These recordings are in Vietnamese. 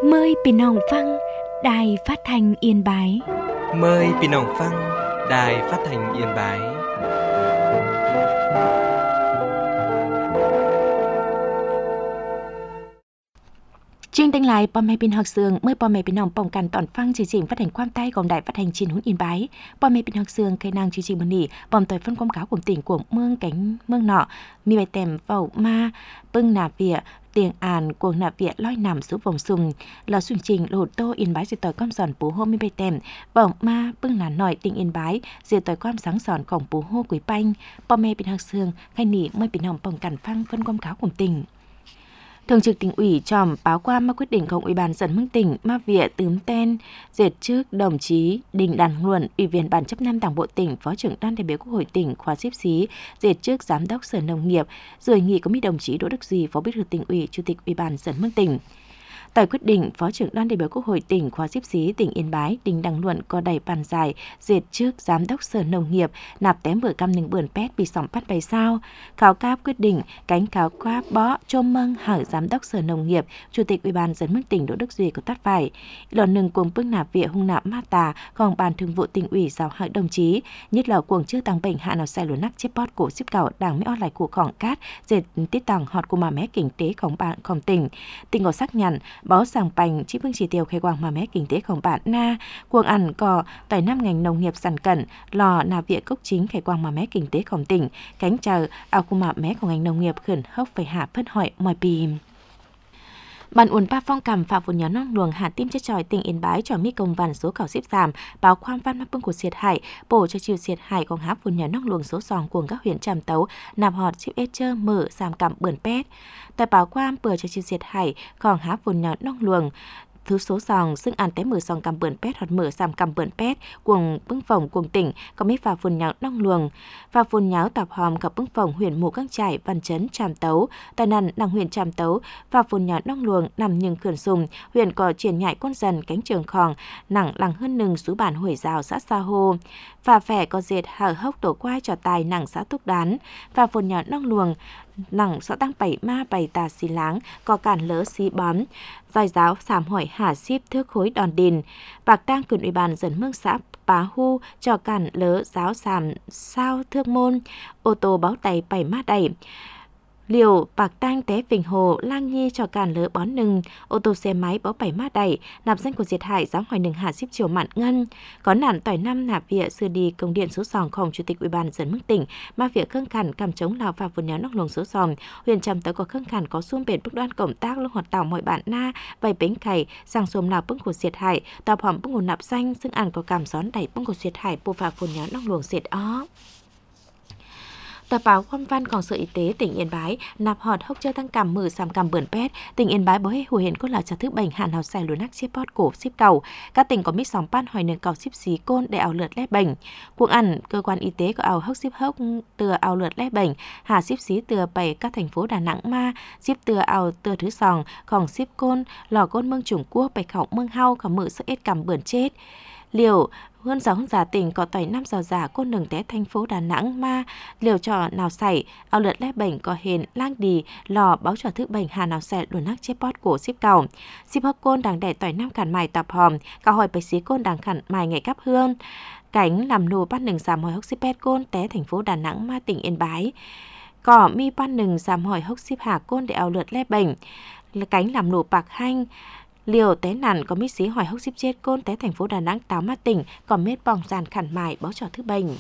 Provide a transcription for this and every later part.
Mờiพี่น้องฟังđài phát thanh Yên Bái. Mời พี่น้องฟัง Đài Phát thanh Yên Bái. Chương trình lạiพ่อแม่พี่น้องเสืองเมื่อพ่อแม่พี่น้องป้องกันตอนฟังchương trình phát hànhความใต้ของđài phát thanh Chín Hướng Yên Bái. พ่อแม่พี่น้องเสืองcây nàng chương trìnhมื้อนี้ปอมต่อยphân quảng cáo của tỉnh của mương cánh mương nọมีใบแต้มเว้ามาปึ้งหน้าเวียเตียงอ่านกวงหน้าเวียลอยนำสู่วงซุงเราสุนจริงโหลดโตอินไบสิต่อยความสอนปูโฮมีใบแต้มเว้ามาปึ้งหน้าหน่อยติงอินไบสิต่อยความสังสอนของปูโฮกุยปังพ่อแม่พี่น้องเสืองให้หนีเมื่อพี่น้องป้องกันฟังphân quảng cáo của tỉnh. Thường trực tỉnh ủy tròm báo qua mà quyết địnhของỦy ban dân Mương tỉnh ma vỉa tướm tên dệt trước đồng chí Đình Đàn Luận, Ủy viên Ban chấp năm Đảng bộ tỉnh, Phó trưởng Đoàn đại biểu Quốc hội tỉnh khóa xếp xí, dệt trước Giám đốc Sở Nông nghiệp, rồi nghị có mỹ đồng chí Đỗ Đức Duy, Phó Bí thư tỉnh ủy, Chủ tịch Ủy ban dân Mương tỉnh. Tại quyết định, Phó trưởng Đoàn đại biểu Quốc hội tỉnh khóa xếp xí tỉnh Yên Bái, Đình Đăng Luận có đẩy bàn giải dệt trước Giám đốc Sở Nông nghiệp nạp tém bữa cam nừng bươn pét bị sỏng bắt bày sao. Khảo cáp quyết định, cánh khảo cáp bó chôm mâng hở Giám đốc Sở Nông nghiệp, Chủ tịch Ủy ban dân Mương tỉnh Đỗ Đức Duy có tát phải. Lòn nừng cuồng bưng nạp vỉa hung nạp ma tà, còn bàn thường vụ tỉnh ủy giáo hại đồng chí, nhất là cuồng chưa tăng bệnh hạ nào sai lúa nắc chép bót cổ xếp cảo đảng mấy lại của khỏng cát, dệt tiết tàng họt của mà mé kinh tếของbạnของtỉnh. Tỉnh có xác nhận, báo sàng bành chỉ phương chỉ tiêu khai quang mà mé kinh tếของbạn na cuồng ăn cò tại năm ngành nông nghiệp sản cẩn lò nà viện cốc chính khai quang mà mé kinh tếของtỉnh cánh chờ ao của mà mé của ngành nông nghiệp khẩn hốc phải hạ phân hỏi mọi bìm. Ban uốn pa phong cầm phạm vụ nhóm nong luồng hạ tim chết tròi tỉnh Yên Bái cho mi công văn số khảo xếp giảm báo khoan văn mắc bưng của xiệt hải bổ cho chiều xiệt hải còn háp vụ nhóm nong luồng số sòng của các huyện Tràm Tấu nạp họt chịu ết chơ mở giảm cầm bươn pét tại báo khoan bừa cho chiều xiệt hải còn háp vụ nhóm nong luồng thứ số sòng xưng ăn té mở sòng cầm bươn pét hoặc mở giảm cầm bươn pét cuồng bưng phòng cuồng tỉnh có mấy phà phun nháo nong luồng và phun nháo tập hòm gặp bưng phòng huyện mù căng trải Văn Chấn Tràm Tấu tại nàn đằng huyện Tràm Tấu và phun nháo nong luồng nằm nhưng khẩn sùng huyện có triển nhại con dần cánh trường khòng nặng lằng hơn nừng sú bản Huổi Rào xã Sa Hô và phẻ có dệt hở hốc tổ quai trò tài nặng xã Túc Đán và phun nháo nong luồng nặng xã tăng bảy ma bảy tà xì láng có cản lỡ xí bóm giai giáo sám hỏi hà ship thước khối đòn đìn bạc tang quyền ủy ban dân mương xã Pá Hu cho cản lỡ giáo sám sao thước môn ô tô báo tay bảy ma đẩy liều bạc tang té Vịnh Hồ lang nhi cho cản lỡ bón nừng ô tô xe máy báo bảy ma đẩy nạp danh của diệt hại giáo hỏi nừng hà ship chiều mạn ngân có nạn tỏi năm nạp vỉa xưa đi công điện số sòngของChủ tịch Ủy ban dân Mương tỉnh ma vỉa khương khẩn cầm chống lào và vườn nháo nóc luồng số sòng huyện Tràm Tấu có khương khẩn có xuông bền bức đoan công tác lúc hoạt tàu mọi bạn na vay bến cày sang xôm nào bưng của diệt hại tàu hòm bưng nguồn nạp xanh xưng ăn có cảm gión đẩy bưng của diệt hại bù phà vườn nháo nóc luồng diệt ó. Tờ báo Quan vănของSở Y tế tỉnh Yên Bái nạp họt hốc chơ tăng cảm mử giảm cảm bươn pét tỉnh Yên Bái bố hệ hùa hiện cốt là trả thức bệnh hạn hào xài lúa nắc xếp bót cổ xếp cầu các tỉnh có mít sóng pan hỏi nương cầu xếp xí côn để ảo lượt lép bệnh cuộc ăn cơ quan y tế có ảo hốc xếp hốc từa ảo lượt lép bệnh hà xếp xí từa bảy các thành phố Đà Nẵng ma xếp từa ảo từa thứ sòngของxếp côn lò côn mương Trung Quốc bạch khẩu mương hau khẩu mử sức ết cảm bươn chết liều hơn giả tỉnh có tỏi năm giàu giả côn đường té thành phố Đà Nẵng ma liều trò nào xảy ao lượt lép bệnh có hền lang đi lò báo trò thức bệnh hà nào xẻ luồn nắc chép bót cổ xếp cầu xếp hốc côn đằng đẻ tỏi năm cản mài tập hòm cả hỏi bạch xí côn đằng khẩn mài ngày cắp hương cánh làm nô bắt nừng giảm hỏi hốc xếp pét côn té thành phố Đà Nẵng ma tỉnh Yên Bái cỏ mi bắt nừng giảm hỏi hốc xếp hà côn để ao lượt lép bệnh cánh làm nô bạc hanh liều té nản có mít xí hỏi hốc xếp chết côn té thành phố Đà Nẵng táo ma tỉnh còn mết bỏng giàn khẩn mài báo trò thứ bệnh.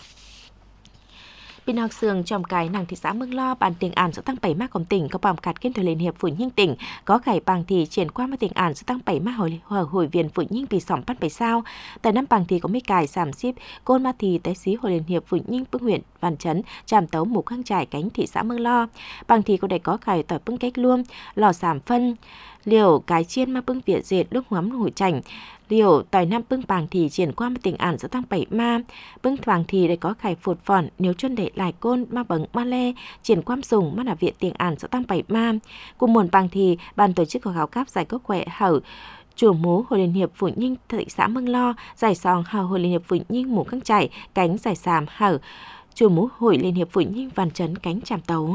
Bên học sường trong cái nàng thị xã Mương Lo bàn tiền ản sẽ tăng 7 ma công tỉnh có bỏng cạt kiên thời liên hiệp Phủ Nhinh tỉnh có khải bằng thì triển qua mà tiền ản sẽ tăng 7 ma hồi viên Phủ Nhinh bị sỏng bắt 7 sao tại năm bằng thì có mấy cài giảm ship côn ma thì té xí hồi liên hiệp Phủ Nhinh bưng huyện Văn Chấn Tràm Tấu mù căng trải cánh thị xã Mương Lo bằng thì có đầy có khải tỏi bưng cách luôn lò giảm phân liều cái chiên ma bưng việt dệt lúc ngắm hủi chảnh liều tỏi năm bưng bàng thì triển qua mà tỉnh ản sẽ tăng 7 ma bưng thoảng thì để có khải phụt phòn nếu chân để lại côn ma bấng ma le triển qua dùng mà là viện tỉnh ản sẽ tăng 7 ma cùng muôn bàng thì ban tổ chức có khảo cáp giải cốc khỏe hở chùa mố hội liên hiệp Phủ Nhinh thị xã Mương Lo giải sòng hào hội liên hiệp Phủ Nhinh mù căng chảy cánh giải sàm hở chùa mố hội liên hiệp Phủ Nhinh Văn Chấn cánh Tràm Tấu.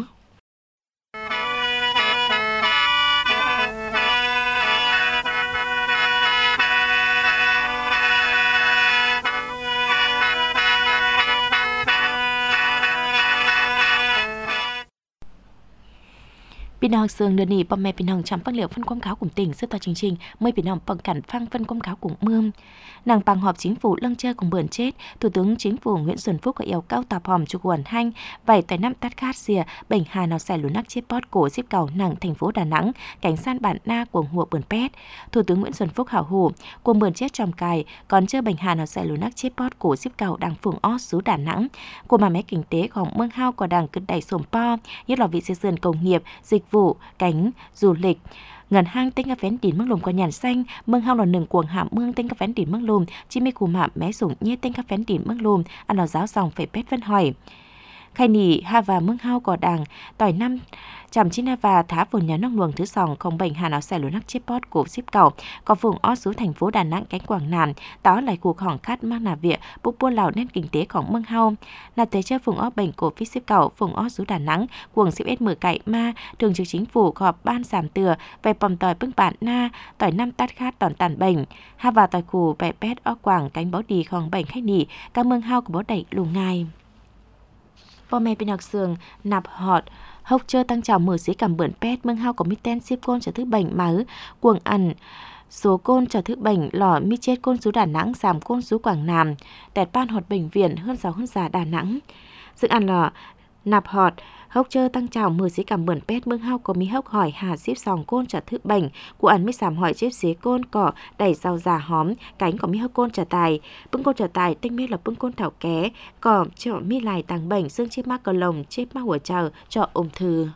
พี่น้องเสืองเดือนนี้พ่อแม่พี่น้องจำฟังเหลียวphân quảng cáo cùng tỉnh xếp tòa chương trình mờiพี่น้องbằng cảnh phang phân quảng cáo cùng mương nàng bằng họp chính phủ lăng chơi cùng bờn chết thủ tướng chính phủ Nguyễn Xuân Phúc có yêu cầu tạp hòm chụp quần hanh vậy tại năm tát khát xìa bệnh hà nào xài lúa nắc chết bót cổ xếp cầu nàng thành phố Đà Nẵng cảnh san bản na cuồng hùa bờn pét thủ tướng Nguyễn Xuân Phúc hảo hủ cuồng bờn chết tròm cài còn chơi bệnh hà nào xài lúa nắc chết bót cổ xếp cầu đang phường ót xứ Đà Nẵng của mà mé kinh tếของเมืองเฮาก็ดังขึ้นได้สมป้อnhất là vị xây dựng công nghiệp dịch vụ cánh du lịch ngân hang tên các vén đỉnh mương lùm qua nhàn xanh mương hao là nừng cuồng hạm mương tên các vén đỉnh mương lùm chỉ mấy cù mạm mé sủng nhé tên các vén đỉnh mương lùm ăn là giáo dòng phải pét vân hỏi khai nỉ ha và mương hao cỏ đàng tỏi năm chằm chín và thá phồn nhà nông luồng thứ sòng không bệnh hà nào xài lúa nắc chếp bót cổ ship cầu có vùng ót xứ thành phố Đà Nẵng cánh Quảng Nam đó là cuộc hỏng khát mang nà viện bút buôn lào nên kinh tếของmương hao là tế chơi vùng ót bệnh cổ phích ship cầu vùng ót xứ Đà Nẵng cuồng ship s mở cậy ma thường trực chính phủ họp ban giảm từa về pòm tỏi bưng bản na tỏi năm tát khát tòn tàn bệnh ha và tỏi khù bẹ pét ót quảng cánh bó điของbệnh khách nỉ các mương hao của bó đẩy lù ngàiพ่อแม่พี่น้องเสืองนับฮอดhốc chơi tăng trào mở dưới cảm bươn pet mương hao có mi ten ship côn trở thứ bệnh máu cuồng ăn số côn trở thứ bệnh lò mi chết côn số Đà Nẵng giảm côn số Quảng Nam tẹt ban hột bệnh viện hơn 6 hơn giả Đà Nẵng dựng ăn lò nạp họt hốc chơi tăng trào mở dưới cảm bươn pet mương hao có mi hốc hỏi hà ship sòng côn trở thứ bệnh của ăn mi giảm hỏi chếp xế côn cỏ đẩy rau giả hóm cánh có mi hốc côn trở tài bưng côn trở tài tinh mê là bưng côn thảo ké cỏ cho mi lại tàng bệnh xương chếp mắc cờ lồng chếp mắcหัวchờ cho ung thư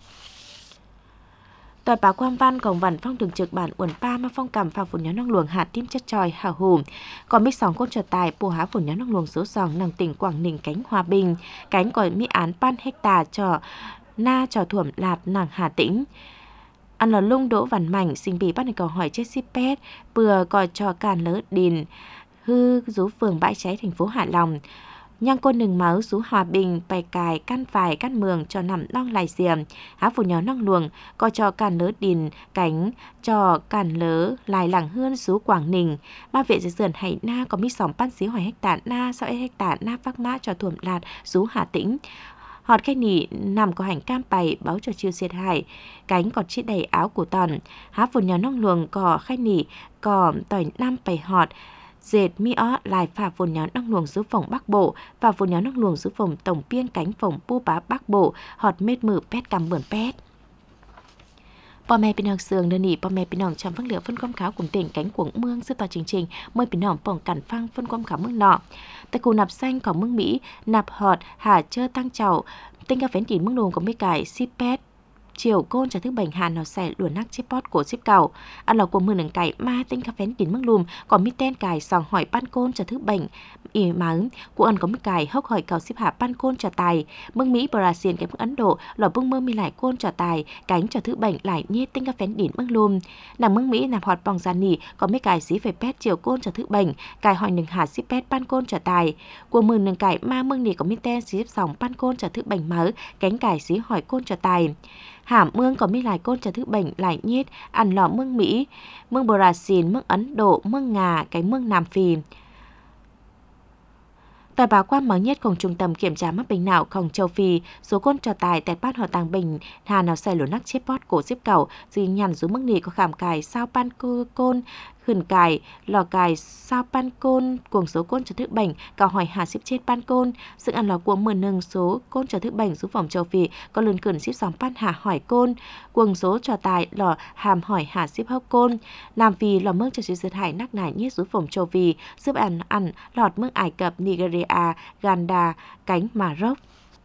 tòa báo Quang Văn cổng văn phong thường trực bản uẩn pa mà phong cảm phạt phun nhón năng luồng hạt tim chất tròi hào hùng còn mít sòng côn trở tài bù há phun nhón năng luồng số sòng nàng tỉnh Quảng Ninh cánh Hòa Bình cánh còi mỹ án pan hecta cho na cho thuẩm lạt nàng Hà Tĩnh ăn lò lung đỗ văn mảnh sinh bị bắt cầu hỏi chết shipet bừa còi cho càn lỡ đìn hư rú phường bãi cháy thành phố Hạ Long nhang côn nừng máu rú Hòa Bình bày cài căn phải căn mường cho nằm nong lại diềm há phủ nhỏ nong luồng coi cho càn lỡ đìn cánh cho càn lỡ lại làng hươn rú Quảng Ninh ba viện dưới sườn hải na có mi sòng pan xí hỏi hecta na sau hecta na phác mã cho thuẩm lạt rú Hà Tĩnh họt khách nỉ nằm có hành cam bày báo cho chiêu xiết hải cánh còn chiết đầy áo của tòn há phủ nhỏ nong luồng cò khách nỉ cò tỏi năm bày họt dệt mi ó lại phà phồn nhón năng luồng dưới phòng Bắc Bộ và phồn nhón năng luồng dưới phòng tổng biên cánh phòng pu bá Bắc Bộ họt mết mử pét cầm bươn pétพ่อแม่พี่น้องเสืองเดินหนีพ่อแม่พี่น้องจำฟังเหลือphânความขาวกลุ่มติ่งcánh cuồngเมืองซึ่งต่อจริงๆเมื่อพี่น้องป้องกันฟังphânความขาวเมืองเนาะแต่กูนับxanhของเมืองMỹนับฮอดหาเจอตั้งเจ้าtinh cà phén đỉnhเมืองNùng của mấy cải ship pet chiều côn trả thứ bệnh hàn nào xẻ lùa nắc chip pot của ship cầu ăn lò của mưa nừng cải ma tinh cà phén đỉnh mương lùm còn mi ten cải sòng hỏi pan côn trả thứ bệnh ỉ máu của ăn có mi cải hốc hỏi cầu ship hạ pan côn trả tài mương Mỹ Brazil cái mương Ấn Độ lò bưng mơ mi lại côn trả tài cánh trả thứ bệnh lại nhét tinh cà phén đỉnh mương lùm nằm mương Mỹ nằm họt bòng gian nỉ có mi cải xí về pet chiều côn trả thứ bệnh cải hỏi nừng hạ ship pet pan côn trả tài của mưa nừng cải ma mương nỉ có mi ten xí sòng pan côn trả thứ bệnh máu cánh cải xí hỏi côn trả tài hàm mương có mi lại côn trả thứ bệnh lại nhét ăn lò mương Mỹ mương Brazil mương Ấn Độ mương Nga cái mương Nam Phi tờ báo Quang mới nhất cùng trung tâm kiểm tra mắc bệnh nãoของchâu Phi số côn trò tài tại ban họ tàng bình hà nào xài lúa nắc chếp pot cổ ship cầu dì nhằn rú mương nỉ có khảm cài sao pan côn khẩn cài lò cài sao pan côn cuồng số côn trở thứ bệnh cả hỏi hà ship chết pan côn sự ăn lò cuồng 10 nâng số côn trở thứ bệnh số phòng châu Phi có lần cẩn ship sòng pan hà hỏi côn cuồng số trò tài lò hàm hỏi hà ship hốc côn Nam Phi lò mương cho sự giật hải nắc nải nhất số phòng châu Phi giúp ăn lọt mương Ai Cập Nigeria Uganda cánh Maroc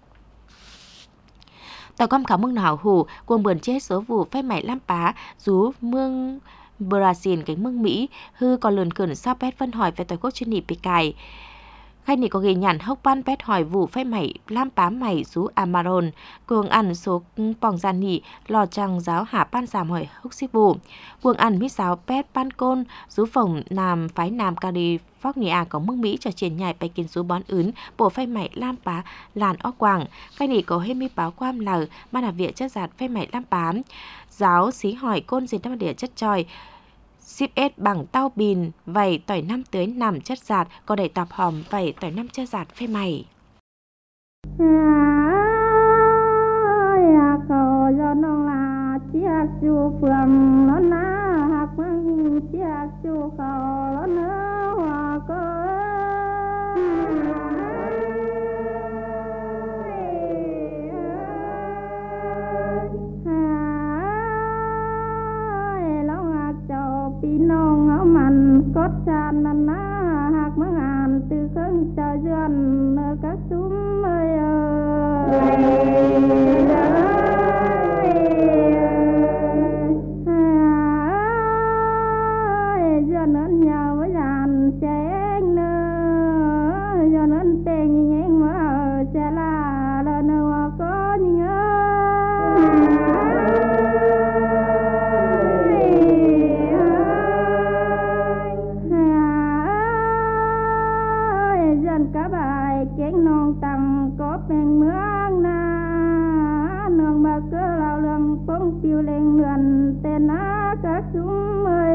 tàu com khảo mương nào hủ cuồng bườn chết số vụ phép mày lam pá rú mương Brazil cánh mương Mỹ hư còn lườn cẩn sao pet phân hỏi về tòa quốc chuyên nỉ bị cài khai nỉ có ghi nhận hốc ban pet hỏi vụ phép mày lam pá mày rú Amaron cuồng ăn số bòng gian nỉ lò trăng giáo hạ ban giảm hỏi hốc xích vụ cuồng ăn mít giáo pet ban côn rú phòng Nam phái Nam California có mương Mỹ cho triển nhảy bay kiến rú bón ướn bộ phép mày lam pá làn ó quảng khai nỉ có hemi báo quam lờ mà là viện chất giạt phép mày lam pá giáo xí hỏi côn diệt năm địa chất tròi ship S bằng tao bìn vẩy tỏi năm tới nằm chất giạt có đẩy tạp hòm vẩy tỏi năm chất giạt phê mày mặn cốt tràn năn ná hạc mơ ngàn từ khương chờ duyên các súm ơi duyên ơn nhau với dàn trẻ anh nữa duyên ơn tình nhánh mà trẻ là lần nữa có nhớ cả bài chén non tầng có bên mương na nương mà cứ lao lương phong tiêu lên lượn tên á các chúng ơi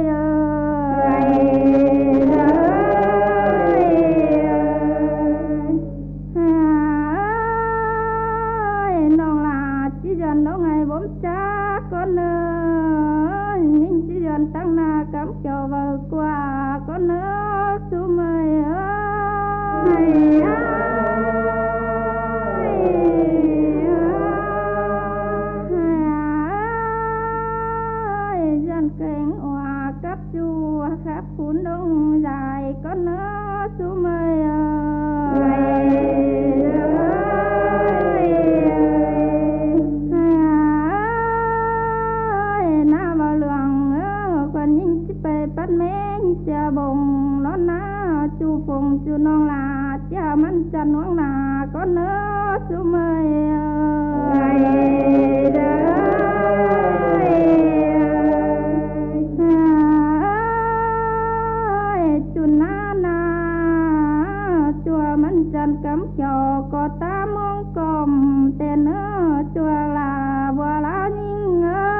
non là chỉ dần đâu ngày bốn cha con ơi nhưng chỉ dần tăng na cắm chầu vào qua con nữa chúng ơi dân kênh hòa cấp chùa khắp cuốn đông dài con nữa chú mây na vào luồng còn những chiếc bè bắt men cha bồng nó na chú phùng chú non là cha mắn chân hoang là con nữa chú mây chú na na chùa mắn chân cắm cho có ta mong cầm tên nữa chùa là vừa lá nhìn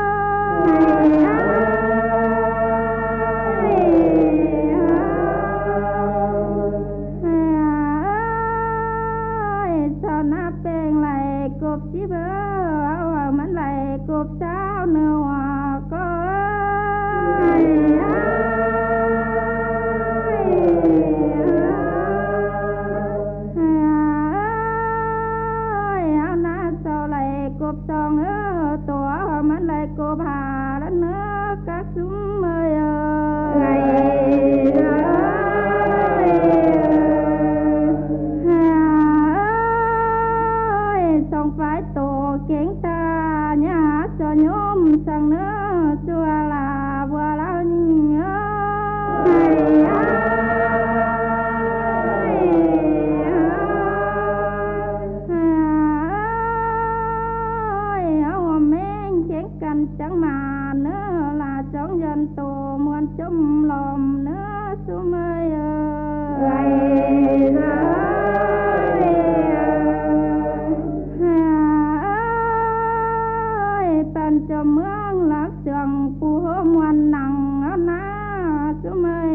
sao na bèn lại cột chỉ bơ mắn lại cột sao nữa có cột son tổ mắn lại cột hà đó nữa các chúng ơi xong phải tổ kiến ta nhà cho nhóm sang nữa chùa là vừa lao nhìn chẳng mà nữa là chọn dân tổ muôn chung lòng nữa xuống ơi tần cho mương lạc trường phù hô muôn nặng na xuống ơi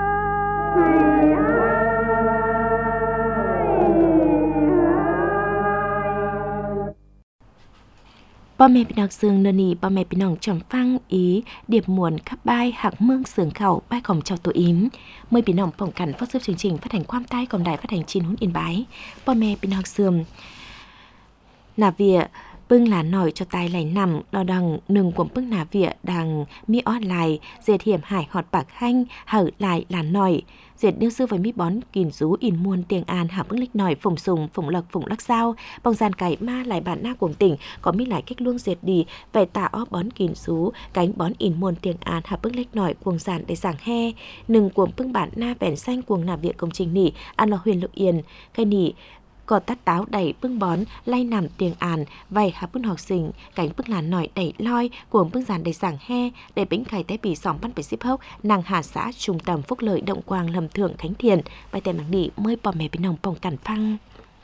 Bà mẹ bình sương nơ nì bà mẹ bình chồng phăng ý điệp muộn khắp bai hạc mương sướng khẩu bai khổng chào tổ ím. Mời bình bỏng cảnh phát giúp chương trình phát hành quam tay còn đài phát hành chín hún yên bái. Bà mẹ bình sương nà vịa bưng lá nổi cho tay lại nằm đo đằng nừng của bưng nà vịa đằng mi ót lại dệt hiểm hải họt bạc hanh hở lại lá nổi dệt đưa sư với mi bón kìm rú in muôn tiền an hạ bưng lích nổi phùng sùng phùng lắc sao bong gian cày ma lại bản na cuồng tỉnh có mi lại cách luông dệt đi về tạ ó bón kìm rú cánh bón in muôn tiền an hạ bưng lích nổi cuồng giản để giảng he nừng cuồng bưng bản na bèn xanh cuồng nà vịa công trình nỉ an là huyền lục yên cái nỉ có tắt táo đẩy bưng bón lay nằm tiền àn vầy hạ bưng học sinh cánh bưng làn nổi đẩy loi cuồng bưng giàn đầy giảng he để bĩnh khải té bì sòng bắn bể ship hốc nàng hà xã trung tâm phúc lợi động quang lầm thượng khánh thiền bài tên mảng nỉ mới bò mẹ bên nồng bồng cản phăng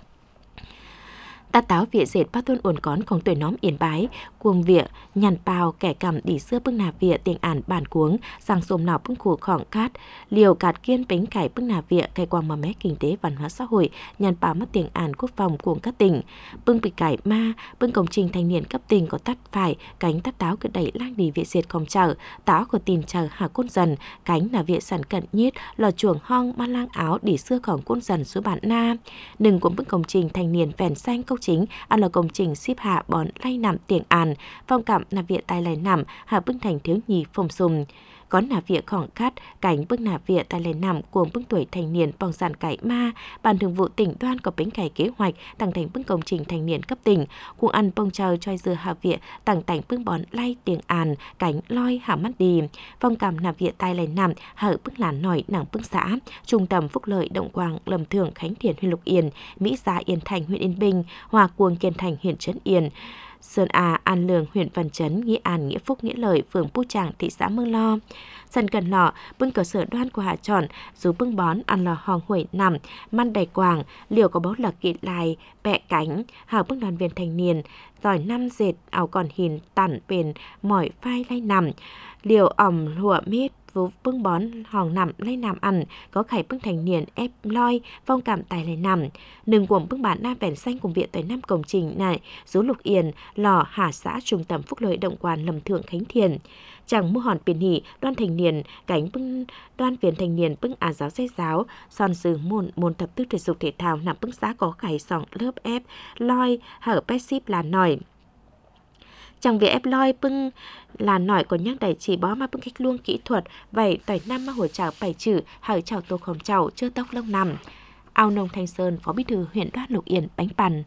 ta táo vịa dệt ba tuôn ổn cónของtuổi nóm yển bái cuồng vịa nhàn bào kẻ cầm đi xưa bưng nà vịa tiền ản bản cuống sang xôm nào bưng khủ khỏng cát liều cạt kiên bánh cải bưng nà vịa cây quang mà mé kinh tế văn hóa xã hội nhàn bào mất tiền ản quốc phòng cuồng các tỉnh bưng bị cải ma bưng công trình thanh niên cấp tỉnh có tắt phải cánh tắt táo cứ đẩy lang đi vịa dệt không chở táo của tin chờ hà côn dần cánh nà vịa sản cận nhiết lò chuồng hong man lang áo đi xưa khỏng côn dần xuống bản na đừng cũng bưng công trình thanh niên phèn xanh câu chính ăn là công trình ship hạ bón lay nằm tiền àn phong cảm nà vịa tai lay nằm hạ bưng thành thiếu nhì phồng sùng có nà việc khỏng cắt cảnh bước nà việc tại lề nằm cuồng bước tuổi thành niên bằng dàn cải ma. Ban thường vụ tỉnh Đoan có bánh cải kế hoạch tăng thành bước công trình thành niên cấp tỉnh cuồng ăn bông chờ choi dừa hạ viện tăng thành bước bón lay tiền àn cảnh loi hạ mắt đi phong cảm nà viện tại lề nằm hở bước làn nổi nàng bước xã trung tâm phúc lợi Động Quang Lâm Thượng Khánh Thiện huyện Lục Yên Mỹ Giá Yên Thành huyện Yên Bình Hòa Cuồng Kiên Thành huyện Trấn Yên Sơn A An Lương huyện Văn Chấn Nghĩa An Nghĩa Phúc Nghĩa Lợi phường Pu Tràng thị xã Mương Lo sân cần lọ bưng cơ sở Đoan của Hạ Tròn dù bưng bón ăn lò hòn huệ nằm man đầy quàng liều có báu lạc kỵ lại bẹ cánh hào bưng đoàn viên thanh niên giỏi năm dệt áo còn hình tản bền mỏi vai lay nằm liều ỏm lụa mít vô bưng bón hòn nằm lay nằm ăn có khải bưng thành niên ép loi phong cảm tài lay nằm nừng cuộn bưng bản nam bèn xanh cùng viện tới 5 công trình này số Lục Yên lò Hà xã trung tâm phúc lợi Động Quan Lâm Thượng Khánh Thiền chẳng mua hòn biển hỉ Đoan thành niên cánh bưng Đoan viên thành niên bưng giáo dây giáo son sử môn tập tư thể dục thể thao nằm bưng xã có khải sòng lớp ép loi hở pet ship là nổi chẳng việc ép loi bưng là nổi còn nhắc đẩy chỉ bó mà bưng cách luông kỹ thuật vậy tỏi năm mà hồi chảo bảy chữ hở chảo tô khổng chảo chưa tóc lông nằm ao nông Thanh Sơn phó bí thư huyện Đoan Lục Yên bánh bàn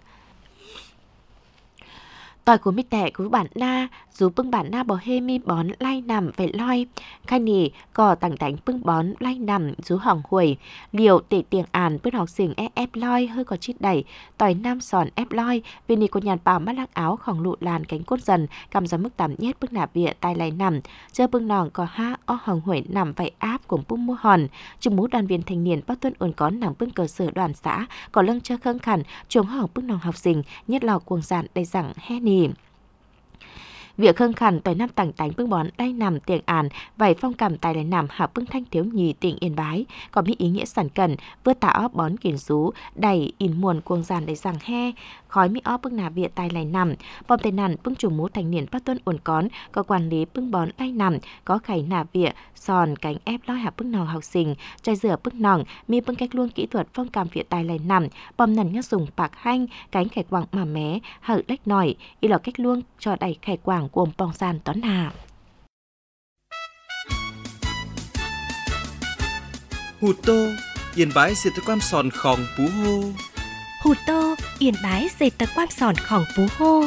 tỏi của mi tẻ của bản na dù bưng bản na bò hê mi bón lay nằm phải loi khai nỉ cò tảng tánh bưng bón lay nằm dù hỏng huổi liều tể tiền àn bưng học sinh ép loi hơi có chít đẩy tỏi nam sòn ép loi vì nỉ của nhàn bảo mắt lăng áo khỏng lụ làn cánh cốt dần cầm ra mức tạm nhét bưng nạp bịa tai lay nằm chơi bưng nòng có ha o hỏng huổi nằm phải áp cùng bưng mua hòn chung mũ đoàn viên thanh niên bắc tuân ổn có nằm bưng cơ sở đoàn xã có lưng chơi khâng khẩn chuồng hỏng bưng nòng học sinh nhất lò cuồng dàn đầy rằng he nỉ việc khâng khẩn tỏi năm tảng tánh bưng bón đay nằm tiền àn vảy phong cầm tài lại nằm hạ bưng thanh thiếu nhì tỉnh Yên Bái có mỹ ý nghĩa sản cần vừa tạo bón kiển rú đầy in muồn cuồng dàn đầy rằng he khói mỹ ó bưng nà viện tài lại nằm bom tay nằn bưng chủ mũ thành niên bắc tuân ổn cón có quản lý bưng bón đay nằm có khải nà viện sòn cánh ép lói hạ bưng nòng học sinh chai rửa bưng nòng mi bưng cách luôn kỹ thuật phong cầm viện tài lại nằm bom nằn nhắc dùng bạc hanh cánh khải quảng mà mé hở lách nổi y lò cách luôn cho đầy khải quảng gồm bong gian toán hà. Hụt tô, Yên Bái diệt tật quan sòn khòng pú hô. Hụt tô, Yên Bái diệt tật quan sòn khòng pú hô.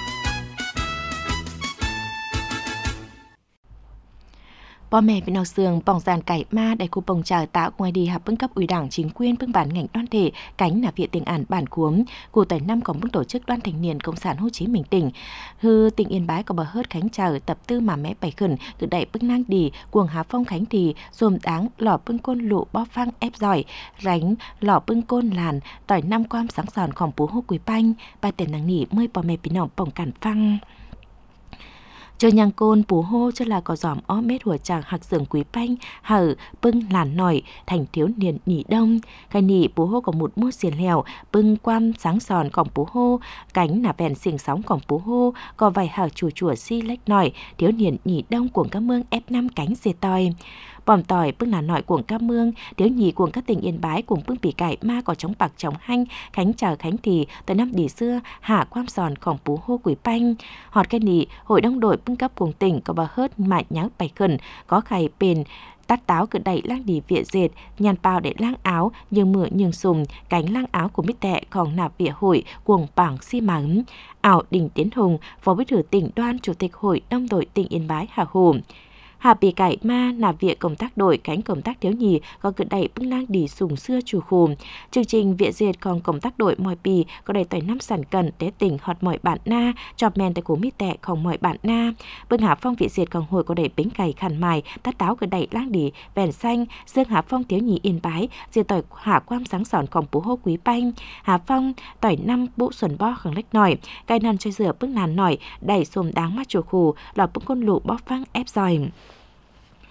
Bò mẹ bên nào sườn bỏng dàn cải ma đại khu bồng trà tạo ngoài đi hạp bưng cấp ủy đảng chính quyền bưng bản ngành đoàn thể cánh là viện tiền ản bản cuống của tỏi năm còn bưng tổ chức đoàn thanh niên cộng sản Hồ Chí Minh tỉnh hư tỉnh Yên Bái có bờ hớt khánh chờ tập tư mà mẹ bảy khẩn từ đại bưng năng đi cuồng há phong khánh thì dùm đáng lò bưng côn lụ bó phăng ép giỏi ránh lò bưng côn làn tỏi năm quam sáng sòn khỏng pú hô quỳ banh ba tiền nắng nỉ mươi bò mẹ bên nòng bỏng cản phăng chơi nhang côn pú hô cho là có giỏm ó mét hùa chàng hạc sưởng quý banh hở bưng làn nổi thành thiếu niên nhị đông cái nỉ pú hô có một mua xiên lèo bưng quam sáng sòn còng pú hô cánh nà bèn xiềng sóng còng pú hô có vài hở chùa si lách nổi thiếu niên nhị đông cuồng các mương ép 5 cánh dê toi bòm tỏi bưng là nọi cuồng các mương thiếu nhì cuồng các tỉnh Yên Bái cùng bưng bỉ cải ma có chống bạc chống hanh khánh chờ khánh thì tới năm đỉ xưa hạ quam sòn khổng pú hô quỷ banh họt cái nỉ hội đông đội bưng cấp cuồng tỉnh có bà hớt mại nháo bày khẩn có khải bền tát táo cự đẩy lang đi viện dệt nhàn bao để lang áo nhường mửa nhường sùng cánh lang áo của mít tẹ còn nạp viện hội cuồng bảng xi mắng ảo Đình Tiến Hùng phó bí thư tỉnh Đoan chủ tịch hội đông đội tỉnh Yên Bái Hà Hồ Hà bì cải ma nạp viện công tác đội cánh công tác thiếu nhì có cự đẩy bưng lang đi sùng xưa chủ khùm chương trình viện diệt còn công tác đội mọi bì có đầy tỏi năm sản cần để tỉnh họt mọi bản na chọp men tại cố mít tẹ còn mọi bản na bưng hạ phong viện diệt còn hồi có đầy bánh cày khăn mài tát táo cự đẩy lang đi vèn xanh dương hạ phong thiếu nhì Yên Bái diệt tỏi hạ quam sáng sòn còn pú hô quý banh hạ phong tỏi năm bụ xuẩn bo khẳng lách nổi cài năn chơi rửa bưng nàn nổi đẩy xùm đáng mắt chủ khù lò bưng côn lụ bó phăng ép giỏi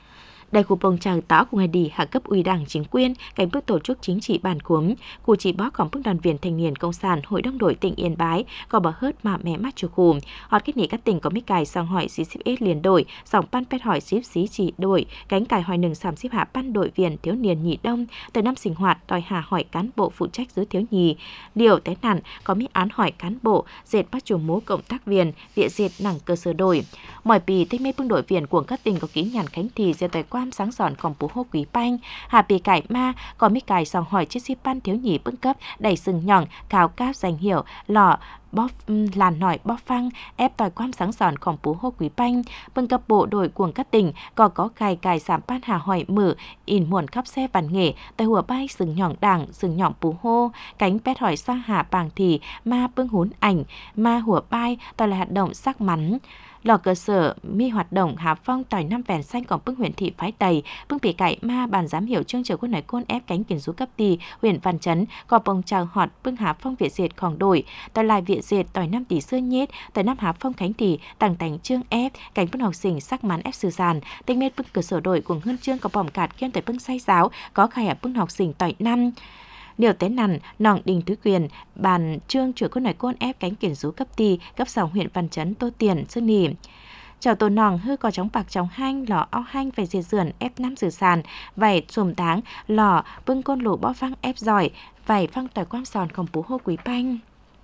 Đại khu bông chàng tỏ của ngày đi hạ cấp ủy đảng chính quyền, cảnh bước tổ chức chính trị bản khúm, cụ chỉ bó còn bước đoàn viên thanh niên cộng sản hội đồng đội tỉnh Yên Bái, có bỏ hớt mà mẹ mắt chu khùm. Họ kết nghị các tỉnh có mấy cài sang hỏi xí xíp ết liền đổi, sòng pan pet hỏi xíp xí chỉ đổi, cánh cài hỏi nừng sàm xíp hạ pan đội viên thiếu niên nhị đông, tới năm sinh hoạt đòi hà hỏi cán bộ phụ trách giới thiếu nhì. Điều té nạn có mấy án hỏi cán bộ, dệt bắt chủ mố cộng tác viên, địa dệt nặng cơ sở đổi. Mọi bì tích mê bưng đội viên của các tỉnh có ký nhàn khánh thì dệt tài quan sáng giòn còn bú hô quý banh, hà bì cải ma, có mấy cài sòng hỏi chiếc xíp pan thiếu nhì bưng cấp, đẩy sừng nhỏng, cáo cáp danh hiệu, lọ, bóp làn nổi bóp phăng ép tòi quam sáng giònของPú Hô Quý Banh bưng cấp bộ đội của các tỉnh có cài sảm pan hà hỏi mở in muộn khắp xe văn nghệ tại hùa bay sừng nhỏng đảng sừng nhỏng Pú Hô cánh pét hỏi sang hà bàng thì ma bưng hún ảnh ma hùa bay tòi là hoạt động sắc mắn lò cơ sở mi hoạt động hà phong tỏi năm vẹn xanh còn bưng huyện thị phái tây bưng bị cải ma bàn giám hiệu chương trưởng quân hải côn ép cánh kiến du cấp tì huyện văn chấn có bông chào họt bưng hà phong việt diệtของđổi tỏi lại việt diệt tỏi năm tỷ xưa nhết tỏi năm hà phong khánh tì tàng tành trương ép cánh bưng học sinh sắc mắn ép sư giàn tinh mết bưng cơ sở đội cùng hơn trương có bỏng cạt kiêm tỏi bưng say giáo có khai ở bưng học sinh tỏi năm điều tế nằn nòng đình thứ quyền bàn trương trưởng quân hải côn ép cánh kiến du cấp tì cấp 6 huyện văn chấn tô tiền sơn nỉ chào tổ nòng hư có chóng bạc chóng hanh lò ao hanh về diệt dườn ép 5 sử sàn vảy xùm đáng lò bưng côn lũ bó phăng ép giỏi vảy phăng tỏi quam sònของPú Hô Quý Banh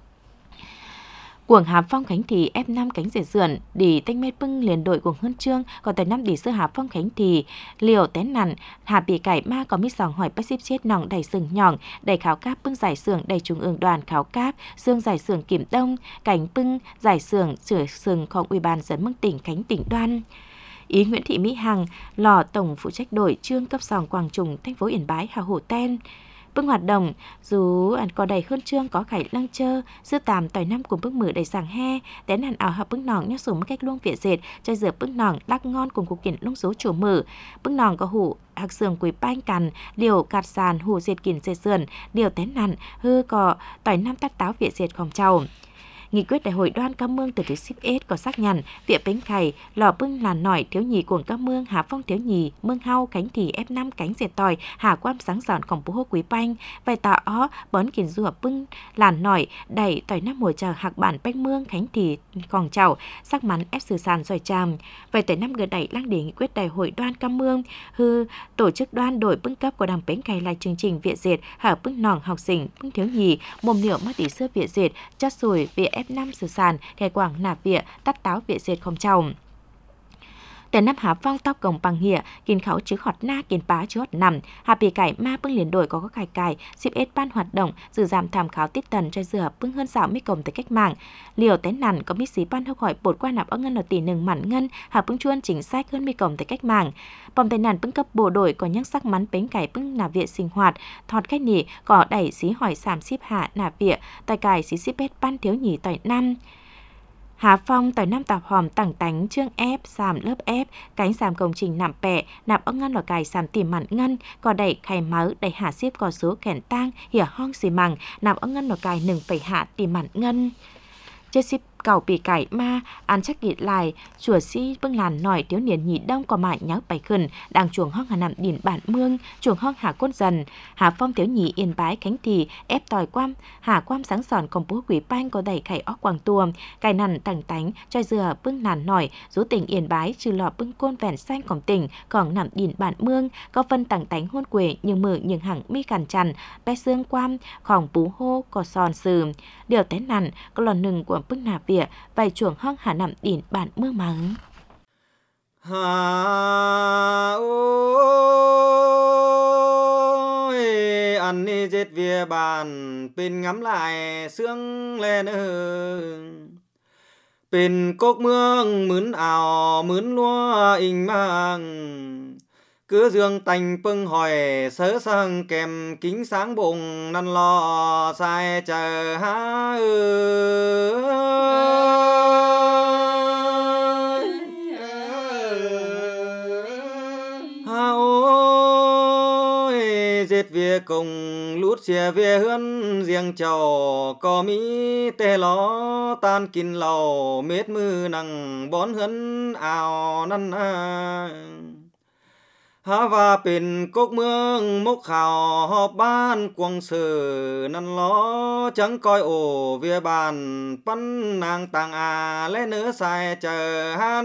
cuồng Hà Phong Khánh Thì F5 cánh diệt dườn đi tinh mê bưng liền đội cuồng hơn trương còn tới năm đi sư Hà Phong Khánh Thì liều té nằn Hà bị cải ma có mít sòng hỏi bác xíp chết nòng đầy sừng nhỏng đầy kháo cáp bưng giải xưởng đầy trung ương đoàn kháo cáp xương giải xưởng Kiểm Đông cánh bưng giải xưởng sửa sừngของỦy ban dân mương tỉnh Khánh tỉnh Đoan ý Nguyễn Thị Mỹ Hằng lò tổng phụ trách đội trương cấp sòng Quảng Trùng thành phố Yên Bái Hà Hổ Ten bưng hoạt động dù có đầy hơn trương có khải lăng chơ sư tàm tỏi năm cùng bưng mử đầy sàng he đến hàn ảo hợp bưng nòng nhắc xuống một cách luông việt dệt chơi dừa bưng nòng đắc ngon cùng cục kiện lung số chủ mử bưng nòng có hủ hạc sườn quý banh cằn điều cạt sàn hủ dệt kiển dệt sườn điều tén nặn hư có tỏi năm tát táo việt dệtของchầu nghị quyết đại hội Đoan Cam Mương từ thứ 10 có xác nhận viện bến khải lò bưng làn nổi thiếu nhì cuồng Cam Mương Hà Phong thiếu nhì Mương Hau cánh thì F5 cánh dệt tỏi Hà Quam sáng giònของPú Hô Quý Banh vài tà ó bón kiền du hợp bưng làn nổi đẩy tỏi năm mùa chờ hạc bản banh mương khánh thì còn chảo sắc mắn ép sử sàn giỏi tràm vài tỏi năm gần đẩy lang để nghị quyết đại hội Đoan Cam Mương hư tổ chức đoan đổi bưng cấp của đảng bến khải là chương trình viện dệt hà bưng nòng học sinh bưng thiếu nhì mồm niệu mắc tỷ xưa viện dệt chất sủi viện F5 sử sàn khai quảng nạp vịa tắt táo vịa dệt không trồngแต่น้ำหาฟ้องตอบกงปังเหี่ยกินเขาชื้อหอดหน้ากินปลาชื้อหอดนำหาปีไก่มาปึ้งเหรียญโดยก็ไก่11 ban hoạt động dự giảm tham khảo tiết tần cho dừa pưng hơn xảo mấy cổng tới cách mạng liều té nằn có mít xí ban theo khỏi bột qua nạp ở ngân ở tỷ nừng mặn ngân hà pưng chuôn chỉnh sách hơn mấy cổng tới cách mạng bom té nằn pưng cấp bộ đội có nhắc sắc mắn bánh cải pưng nạp viện sinh hoạt thọt khách nỉ có đẩy xí hỏi sàm xíp hạ nạp viện tài cải xí xíp bét ban thiếu nhì tỏi năm Hà Phong tỏi năm tạp hòm tẳng tánh trương ép sàm lớp ép cánh sàm công trình nằm bẹ nạp ốc ngân lò cài sàm tỉ mặn ngân có đẩy khay máu đẩy hạ xíp có số kẻn tang hỉa hong xì mằng nạp ốc ngân lò cài nừng phải hạ tỉ mặn ngân chơi xíp cầu bị cải ma ăn chắc gịt lại chùa si bưng làn nổi thiếu niên nhị đông có mại nháo bài khẩn đang chuồng hong hà nằm điển bản mương chuồng hong hà cốt dần Hà Phong thiếu nhị Yên Bái Khánh Thì ép tỏi quam hà quam sáng sòn công Pú Quý Banh có đẩy khải óc quàng tuồng cài nằn tẳng tánh cho dừa bưng làn nổi rú tỉnh Yên Bái trừ lọ bưng côn vẹn xanhของtỉnh còn nằm điển bản mương có phân tẳng tánh hôn quể nhưng mử nhưng hẳn mi cằn chằn bé xương quamของPú Hô có sòn sừ điều té nằn có lò nừng của bưng nạp vỉa vài chuồng hong hà nằm điển bản mương mắng ăn đi dệt về bàn bên ngắm lại sương lên bên cốc mương mướn ảo mướn lúa in mang cứ dương tành pưng hỏi sớ sang kèm kính sáng bụng năn lo sai chờ há dệt về cùng lút xìa về hươn riêng chầu có mỹ tê ló tan kín lầu mết mư nằng bón hươn ào năn há vàเป็นcốc mương mốc khảo họp ban quăng sử năn ló chẳng coi ổ vía bànปั้น nàng tàng à lẽ nữa sai chờ ha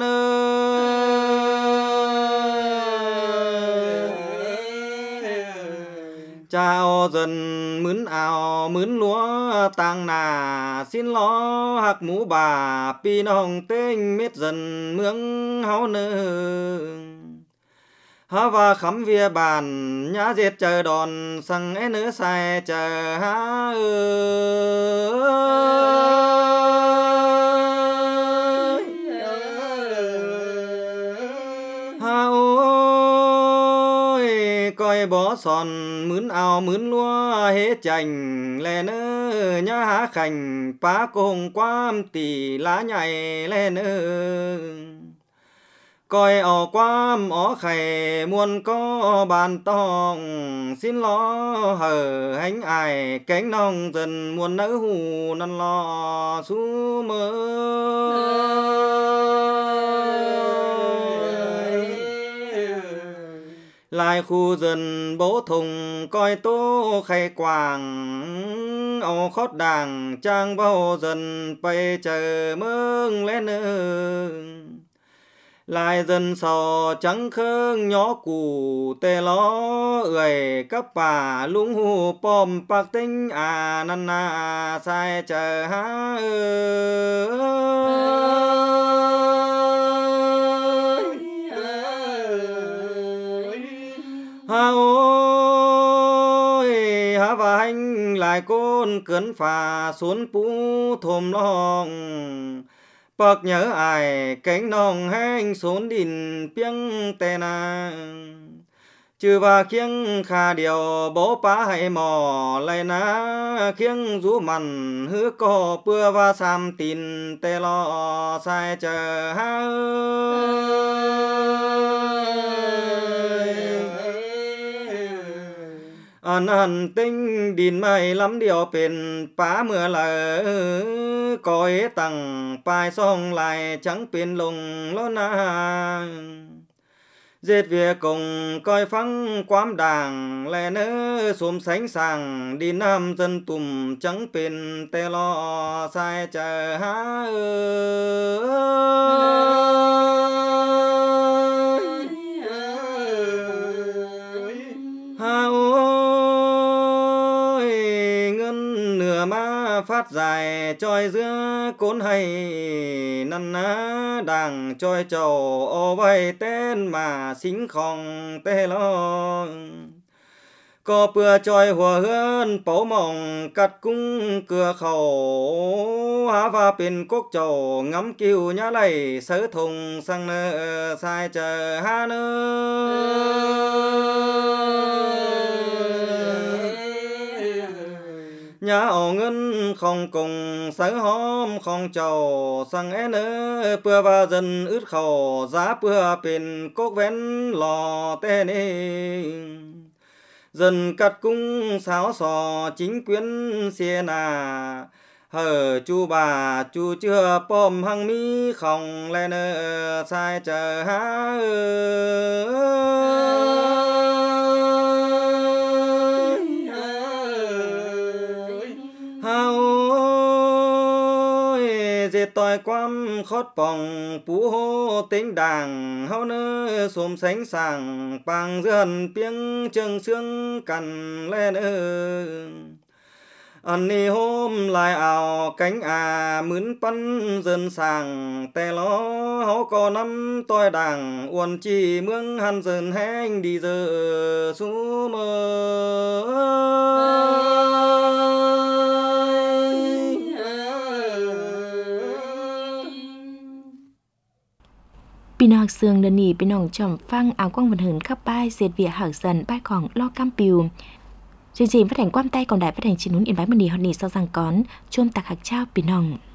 chào dần mướn ảo mướn lúa tàng nà xin lo hạc mũ bà pi nong tinh miết dần mướng háo nơ há và khắm vía bàn nhá dệt chờ đòn sang é nữa sai chờ há ha ôi coi bó sòn mướn ảo mướn lúa hết chành lè nơ nhá há khành phá cùng quam tỷ lá nhảy lè nơ coi ở quam ở khầy muôn có bàn tòng xin lo hở hánh ai cánh nong dần muôn nỡ hù năn lo su mơ lại khu dần bố thùng coi tô khay quàng ổ khót đàng trang bao dần bay chờ mương lên lại dần sò trắng khương nhỏ củ tê ló ơi cấp bà lũng hù pom bạc tinh à năn na sai chờ há ha ôi há và hành lại côn cấn phà xuống pú thồm lòng bậc nhớ ai cánh nòng hành xuống đìn piêng tè na trừ và khiêng khà điều bố bá hay mò lại ná khiêng rú mặn hứa co bưa và sam tin tè lo sai chờ ha anh tinh đìn mây lắm điềuเป็นป้าเมื่อไหร่ก้อยตั้งปลายซองลายchẳngเป็นลงแล้วนะdệt việc cùng coi phăng quám đàng lẽ nỡ xôm sánh sàng đi nam dân tùm chẳngเป็นtê lo sai chờ há phát dài trôi giữa cốn hay năn ná đàng trôi trầu ô bay tên mà xính khòng tê lo có bữa trôi hòa hơn bố mong cắt cung cửa khẩu há và bên cốc trầu ngắm kiều nhá lầy sớ thùng sang nơ sai chờ há nơ nhà ổ ngân không cùng sớ hóm không trầu sang é nơ bữa và dần ướt khẩu giá bữa bên cốc vén lò tê nê dần cắt cung sáo sò chính quyến xia nà hở chu bà chu chưa pom hăng mi không lên sai chờ há tôi quam khót bòng phú hô tính đàng hao nơ xôm sánh sàng bằng dần tiếng trường xương cằn lên anh đi hôm lại ảo cánh à mướnปั้น dần sàng tè lo hó có năm tôi đàng uốn chi mương hắn dần heng đi giờ su mơ Pin học sương đơn nhị pin nòng chỏm phăng áo quang vận hưởng khắp bay dệt vỉa hở dần bay khoảng lo cam piu chương trình phát hành quam tay còn đài phát hành chín nún yên bái mần đi hòn nỉ sau rằng cón chôm tạc hạc trao pin nòng